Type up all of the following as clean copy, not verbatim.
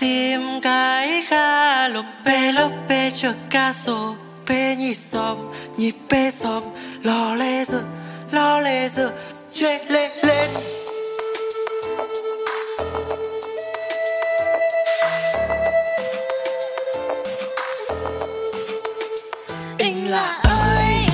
tìm cái ga lốp bê chờ ca sổ bê nhịp bê xóm lo lê dự chê lê lên. Anh là ơi,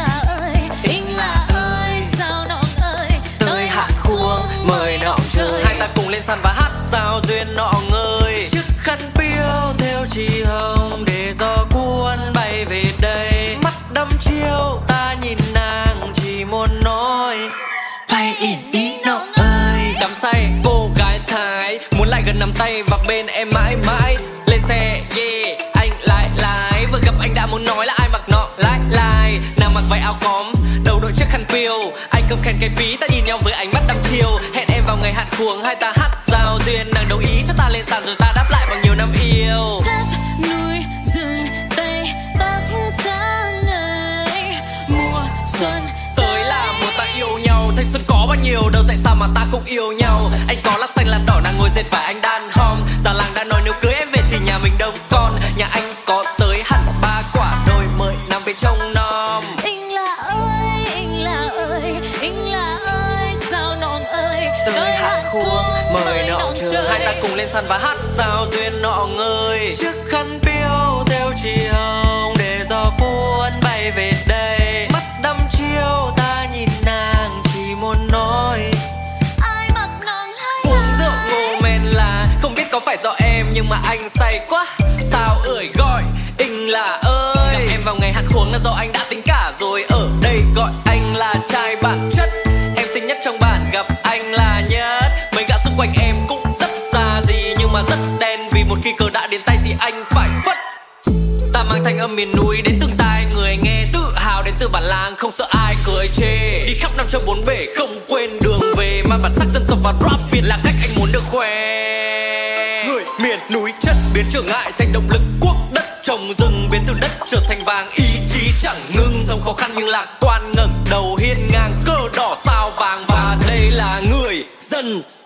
sao nọng ơi, tới hạ khuông mời nọng chơi. Hai ta cùng lên sàn và hát giao duyên nọng ơi. Chiếc khăn piêu theo chỉ hồng để gió cuốn bay về đây. Mắt đăm chiêu ta nhìn nàng chỉ muốn nói bay in ý nọng ơi. Đắm say cô gái Thái muốn lại gần nắm tay và bên em mãi mãi. Lên xe yeah anh lái vừa gặp anh đã muốn nói là ai mặc nọ lái. Nàng mặc váy áo cóm đầu đội chiếc khăn piêu, anh cầm khen cái ví ta nhìn nhau với ánh mắt đăm chiêu. Hẹn em vào ngày hạn khuống hai ta hát giao duyên, nàng đồng ý cho ta lên sàn rồi ta đáp lại bằng nhiều năm yêu. Tháp núi rừng tây bắc sáng ngày mùa xuân tới là mùa ta yêu nhau. Thanh xuân có bao nhiêu đâu tại sao mà ta không yêu nhau. Anh có lát xanh lát đỏ nàng ngồi dệt vải anh đan hom. Già làng đã nói nếu cưới em về thì nhà mình đông con. Nhà anh có tới hẳn 3 quả đồi mời nàng về trông nom. Anh là ơi, sao nọng ơi, tới hạ khuông mời nọng chơi. Hai ta cùng lên sàn và hát giao duyên nọng ơi. Chiếc khăn piêu theo chỉ hồng để gió cuốn bay về đây. Mắt đăm chiêu ta nhìn nàng chỉ muốn nói ai mặc nọng hay uống rượu ngô men là không biết có phải do em nhưng mà anh say quá sao ơi gọi anh là ơi. Gặp em vào ngày hạn khuống là do anh đã tính cả rồi. Ở đây gọi anh là trai bản chất, em xinh nhất trong bản gặp anh là nhất. Mấy gã xung quanh em cũng rất ra gì nhưng mà rất đen vì một khi cờ đã đến tay thì anh phải phất. Ta mang thanh âm miền núi đến từng tai người nghe, tự hào đến từ bản làng không sợ ai cười chê. Đi khắp năm châu bốn bể không quên đường về, mang bản sắc dân tộc và rap Việt là cách anh muốn được khoe. Người miền núi chất biến trở ngại thành động lực, quốc đất trồng rừng biến từ đất trở thành vàng. Ý chí chẳng ngưng sống khó khăn nhưng lạc quan ngẩng đầu hiên ngang, cờ đỏ sao vàng. Và đây là người dân